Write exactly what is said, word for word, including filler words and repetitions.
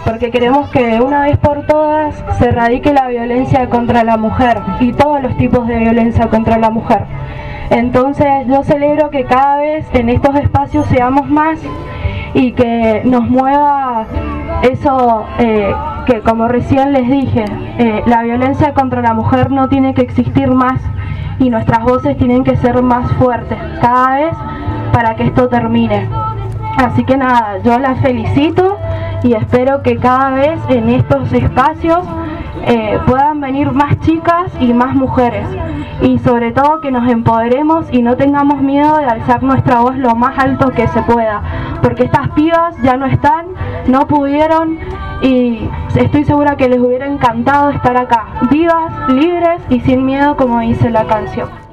porque queremos que de una vez por todas se erradique la violencia contra la mujer y todos los tipos de violencia contra la mujer. Entonces yo celebro que cada vez en estos espacios seamos más y que nos mueva eso eh, que, como recién les dije, eh, la violencia contra la mujer no tiene que existir más y nuestras voces tienen que ser más fuertes cada vez para que esto termine. Así que nada, yo las felicito y espero que cada vez en estos espacios eh, puedan venir más chicas y más mujeres, y sobre todo que nos empoderemos y no tengamos miedo de alzar nuestra voz lo más alto que se pueda, porque estas pibas ya no están, no pudieron, y estoy segura que les hubiera encantado estar acá, vivas, libres y sin miedo, como dice la canción.